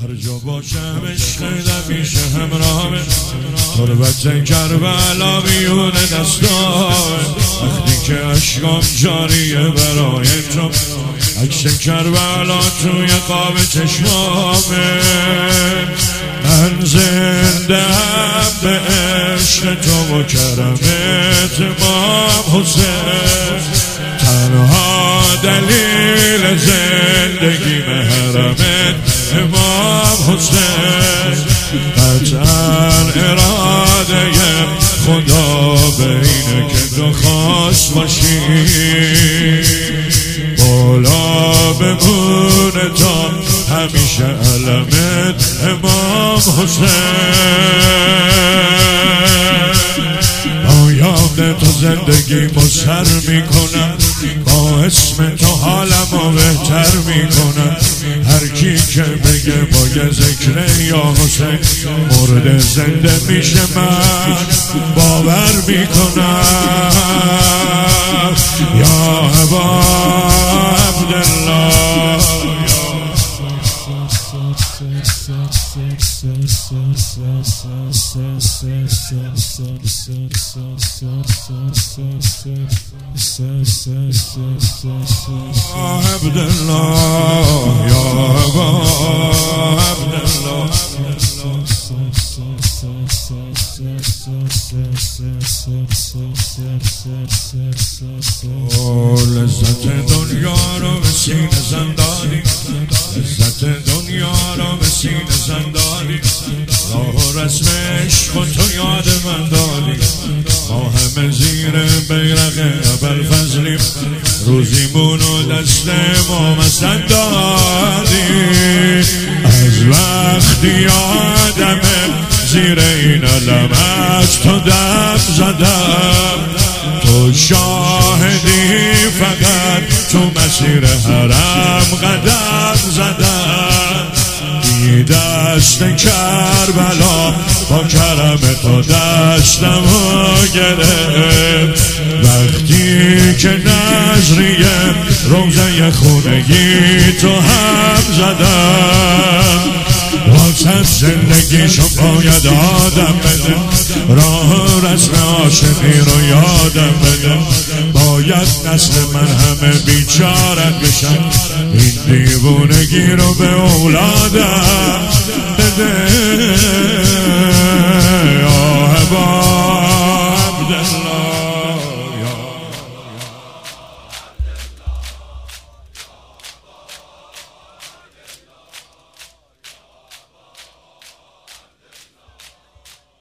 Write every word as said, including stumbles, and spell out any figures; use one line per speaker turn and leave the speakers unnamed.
هر جا باشم عشق همیشه همراهمه، تربت کربلا میون دستامه، وقتی که عشقام جاریه برای تو، عکس کربلا توی قاب چشمامه. من زنده‌ام به عشق تو و کرمت امام حسین، تنها دلیل زندگی محرمت امام حسین. قطعا اراده خدا بینه که تو خواست باشی، بالا بمونه تا همیشه علمت امام حسین. با یاد تو زندگی سر میکنم، با اسم تو حالمو بهتر میکنم. هر کی که بگه با ذکر یا حسین مرد زنده میشه، من باور میکنم. یا ابا عبدالله، عبدالله یا ابا عبدالله. لذت دنیا رو به سینه زندانی، لذت دنیا رو به سینه زندانی، راه و رسم عشق و تو یاد من دادی. ما همه زیر بیرق ابوالفضلیم، روزیمون و دست ما مسند دادی. از وقتی آدمه زیر این علم از تو دم زدم، تو شاهدی فقط تو مسیر حرم قدم زدم. بی دست کربلا با کرم تو دستمو گرفت، وقتی که نظریه روزه خونگی تو هم زدم. واسه زندگیشو باید آدم بده، راه و رسم عاشقی رو یادم بده. باید نسل من همه بیچارت بشن، این دیوونگی رو به اولادم بده.